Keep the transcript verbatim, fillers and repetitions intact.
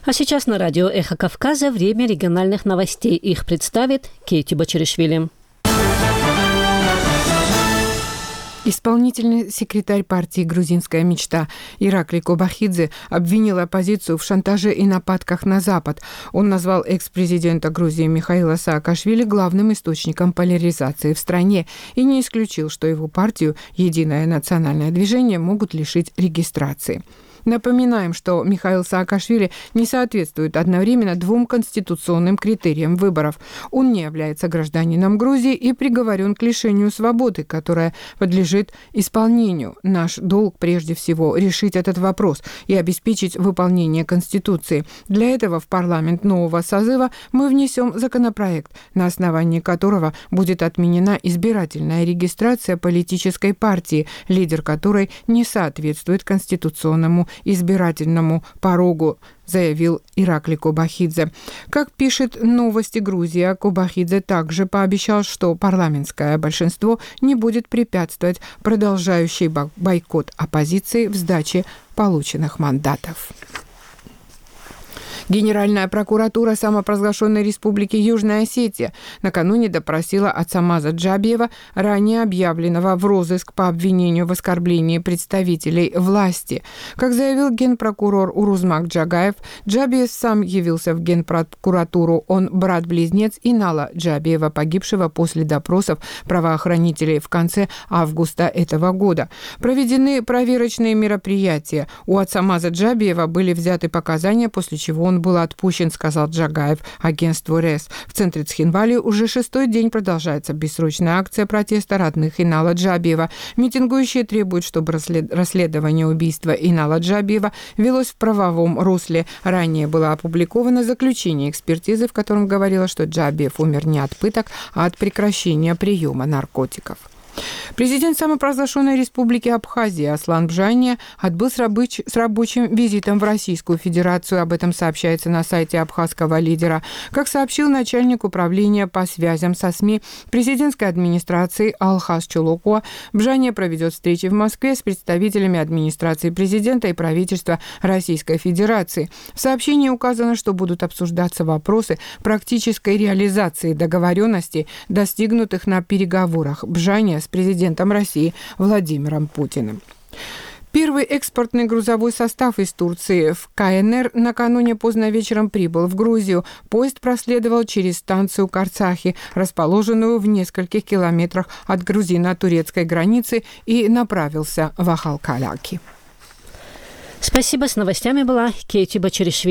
А сейчас на радио «Эхо Кавказа» время региональных новостей. Их представит Кейти Бачаришвили. Исполнительный секретарь партии «Грузинская мечта» Иракли Кобахидзе обвинил оппозицию в шантаже и нападках на Запад. Он назвал экс-президента Грузии Михаила Саакашвили главным источником поляризации в стране и не исключил, что его партию «Единое национальное движение» могут лишить регистрации. Напоминаем, что Михаил Саакашвили не соответствует одновременно двум конституционным критериям выборов. Он не является гражданином Грузии и приговорен к лишению свободы, которая подлежит исполнению. Наш долг прежде всего решить этот вопрос и обеспечить выполнение Конституции. Для этого в парламент нового созыва мы внесем законопроект, на основании которого будет отменена избирательная регистрация политической партии, лидер которой не соответствует конституционному избирательному порогу, заявил Иракли Кобахидзе. Как пишет «Новости Грузии», Кобахидзе также пообещал, что парламентское большинство не будет препятствовать продолжающий бойкот оппозиции в сдаче полученных мандатов. Генеральная прокуратура самопровозглашенной республики Южная Осетия накануне допросила Ацамаза Джабиева, ранее объявленного в розыск по обвинению в оскорблении представителей власти. Как заявил генпрокурор Урузмак Джагаев, Джабиев сам явился в генпрокуратуру. Он брат-близнец Инала Джабиева, погибшего после допросов правоохранителей в конце августа этого года. Проведены проверочные мероприятия. У Ацамаза Джабиева были взяты показания, после чего он был отпущен, сказал Джагаев агентству РЭС. В центре Цхинвали уже шестой день продолжается бессрочная акция протеста родных Инала Джабиева. Митингующие требуют, чтобы расследование убийства Инала Джабиева велось в правовом русле. Ранее было опубликовано заключение экспертизы, в котором говорилось, что Джабиев умер не от пыток, а от прекращения приема наркотиков. Президент самопровозглашенной республики Абхазия Аслан Бжания отбыл с, рабоч... с рабочим визитом в Российскую Федерацию. Об этом сообщается на сайте абхазского лидера. Как сообщил начальник управления по связям со СМИ президентской администрации Алхаз Чулукуа, Бжания проведет встречи в Москве с представителями администрации президента и правительства Российской Федерации. В сообщении указано, что будут обсуждаться вопросы практической реализации договоренностей, достигнутых на переговорах Бжания с президентом России Владимиром Путиным. Первый экспортный грузовой состав из Турции в КНР накануне поздно вечером прибыл в Грузию. Поезд проследовал через станцию Карцахи, расположенную в нескольких километрах от грузино-турецкой границы, и направился в Ахалкаляки. Спасибо. С новостями была Кейти Бачаришвили.